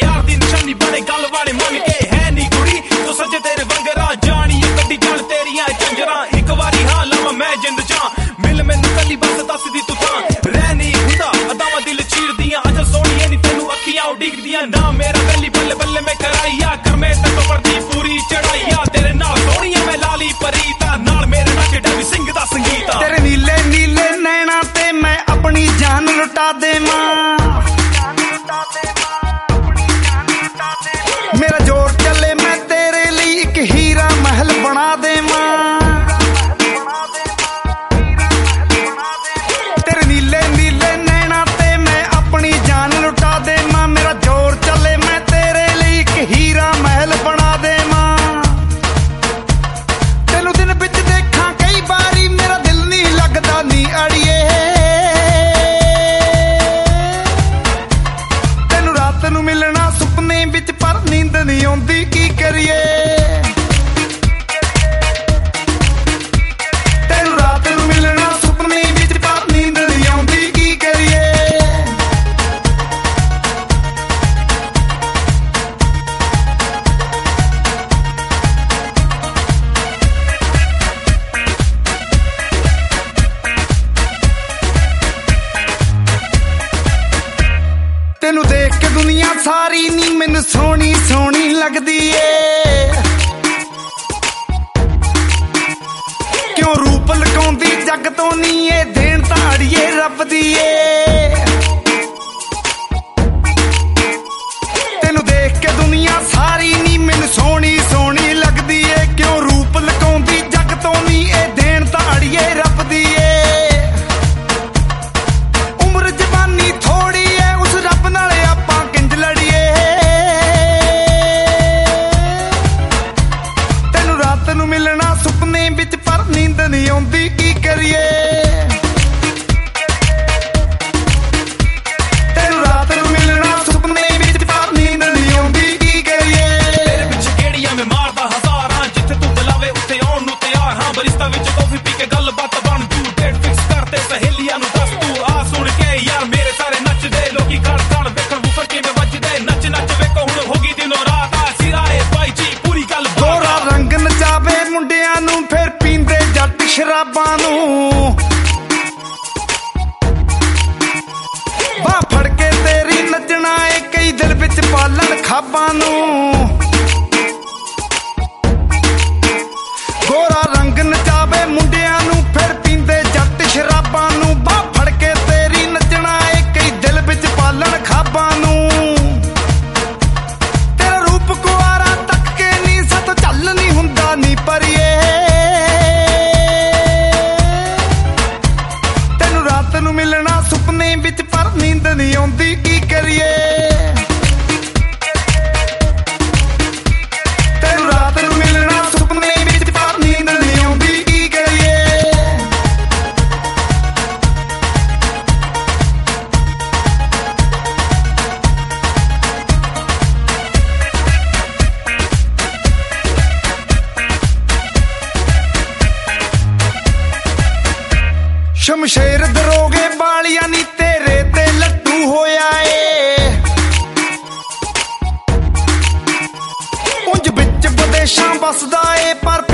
यार दी निशानी बने गल वाले मन के है नी कुड़ी तो सजे तेरे वंगरा जानी कड्डी जान तेरियां झंजरा एक वारी हां लवा मैं जिंद जा मिल मैनू कली बस दस दी तू तां रह नहीं हुंदा अदावां दिल चीर दियां अज सोहणीए नी तैनू अखियां उडीक दियां ना मेरा गली बल्ले बल्ले मैं कराईया कर मैं तक पड़दी पूरी चढ़ाईया तेरे नाल सोहणीए मैं लाली परीता नाल मेरे नाच डैवी सिंह दा संगीता तेरे नीले नीले नैना ते मैं अपनी जान लुटा देवां मेरा जोर चले मैं तेरे लिए एक हीरा महल बना देवां तेरे नीले नीले नैना ते मैं अपनी जान लुटा देवां मेरा जोर चले मैं तेरे लिए एक हीरा महल बना देवां तेनू दिन विच देखां कई बारी मेरा दिल नहीं लगदा नी अड़िए तेनू रात नू मिलना सुपने विच पर नींद नहीं आउंदी की करिए तेनू रात नू मिलना सुपने विच पर नींद नहीं आउंदी की करिए तेनू देख के दुनिया सारी नी मैनू सोहनी सोहनी लगदी ए क्यों रूप लकाउंदी जग तो नी ए देन ताड़िए रब दी ए तेनू देख के दुनिया सारी नी मैनू सोहनी सोहनी लगदी ए क्यों रूप लकाउंदी जग तो नी ए देन ताड़िए रब दी ए उम्र जवानी थोड़ी है उस रब नाल आपां किंज लड़िए तेनू रात नू मिलना सुपने विच पर नींद नहीं आउंदी की करिए तेनू रात नू मिलना सुपने विच पर नींद नहीं आउंदी की करिए तेरे पिछे केड़ियां मैं मारदा हज़ारां जिथे तू बुलावे उत्थे आउण नू तैयार हां बरिस्ता विच कॉफी पी के गल बात बन तू डेट फिक्स करते सहेलियां नू दस तू आ सुन के यार मेरे सारे नचदे लोकी खड़ खड़ वेखण बूफर किवें वजदे नच नच वेखो हुण होगी दिनों रात आ सिराए भाई जी पूरी गल गोरा रंग नचावे मुंडियां नू फिर पींदे जट शराबां नू बाह फड़ के तेरी नचना ए कई दिल विच पालन खाबां नू गोरा रंग नचावे मुंडियां नू फिर पींदे जट शराबां नू बाह फड़ के तेरी नचना ए कई दिल विच पालन खाबां नू तेरा रूप कुआरा तक के नी सत झल नहीं हुंदा नी परिए तेनू रात नू मिलना सुपने विच पर नींद नहीं आउंदी की करिए तेनू रात नू मिलना सुपने विच पर नींद नहीं आउंदी की करिए शमशेर दरोगे बालियां नी तेरे ते लट्टू होया ए उंज बिच विदेशां बसदा ए पर